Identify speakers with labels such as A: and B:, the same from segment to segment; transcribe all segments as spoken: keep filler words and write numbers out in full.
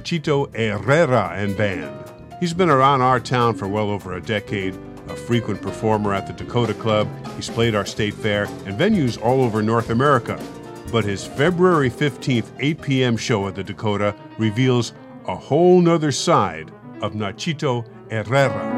A: Nachito Herrera and Band. He's been around our town for well over a decade, a frequent performer at the Dakota Club. He's played our state fair and venues all over North America. But his February fifteenth, eight p.m. show at the Dakota reveals a whole nother side of Nachito Herrera.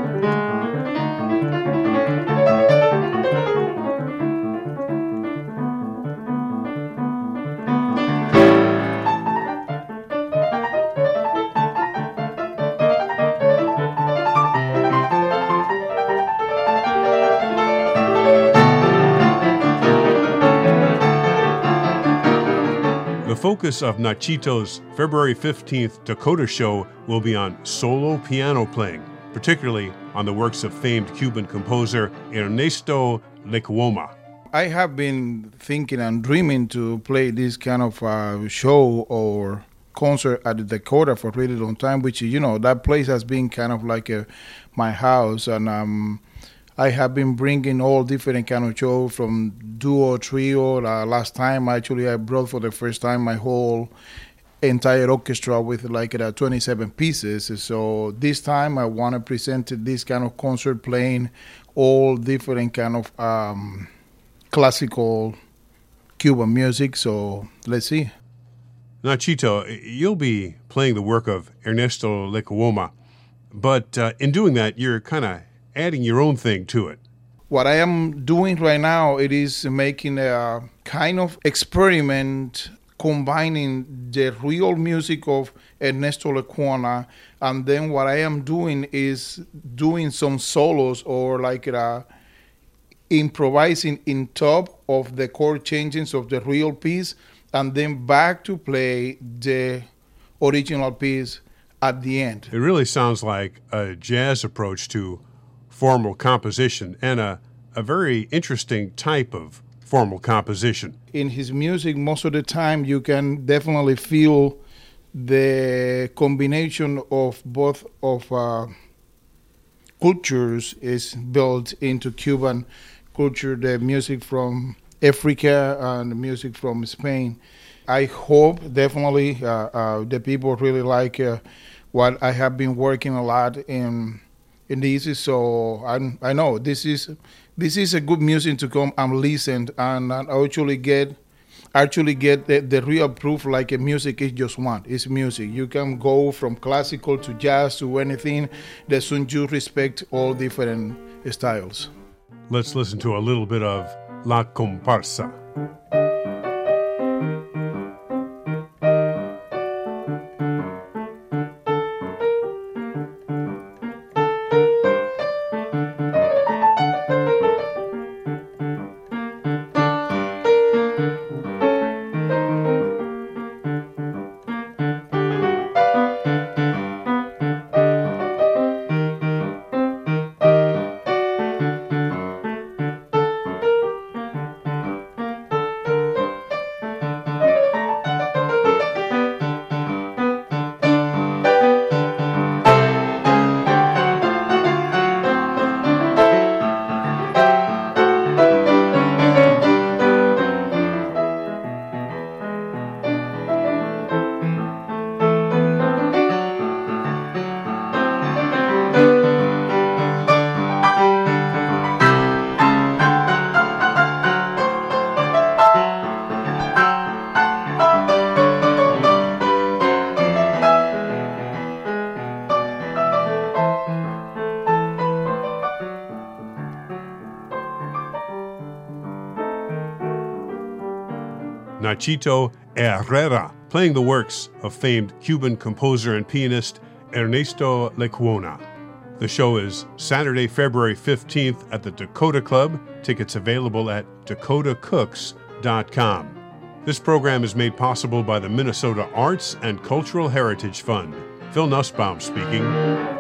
A: The focus of Nachito's February fifteenth Dakota show will be on solo piano playing, particularly on the works of famed Cuban composer Ernesto Lecuoma.
B: I have been thinking and dreaming to play this kind of uh, show or concert at the Dakota for a really long time, which, you know, that place has been kind of like a, my house, and um, I have been bringing all different kind of shows from duo, trio. Uh, last time, actually, I brought for the first time my whole entire orchestra with like uh, twenty-seven pieces. So this time, I want to present this kind of concert playing all different kind of um, classical Cuban music. So let's see.
A: Nachito, you'll be playing the work of Ernesto Lecuoma, but uh, in doing that, you're kind of adding your own thing to it.
B: What I am doing right now, it is making a kind of experiment combining the real music of Ernesto Lecuona, and then what I am doing is doing some solos or like uh, improvising in top of the chord changes of the real piece, and then back to play the original piece at the end.
A: It really sounds like a jazz approach to formal composition, and a, a very interesting type of formal composition.
B: In his music, most of the time, you can definitely feel the combination of both of uh, cultures is built into Cuban culture, the music from Africa and the music from Spain. I hope definitely uh, uh, the people really like uh, what I have been working a lot in in this, so I I know this is this is a good music to come and listen and, and actually get actually get the, the real proof like a music is just one. It's music. You can go from classical to jazz to anything. As soon as you respect all different styles.
A: Let's listen to a little bit of La Comparsa. Nachito Herrera, playing the works of famed Cuban composer and pianist Ernesto Lecuona. The show is Saturday, February fifteenth at the Dakota Club. Tickets available at dakota cooks dot com. This program is made possible by the Minnesota Arts and Cultural Heritage Fund. Phil Nussbaum speaking.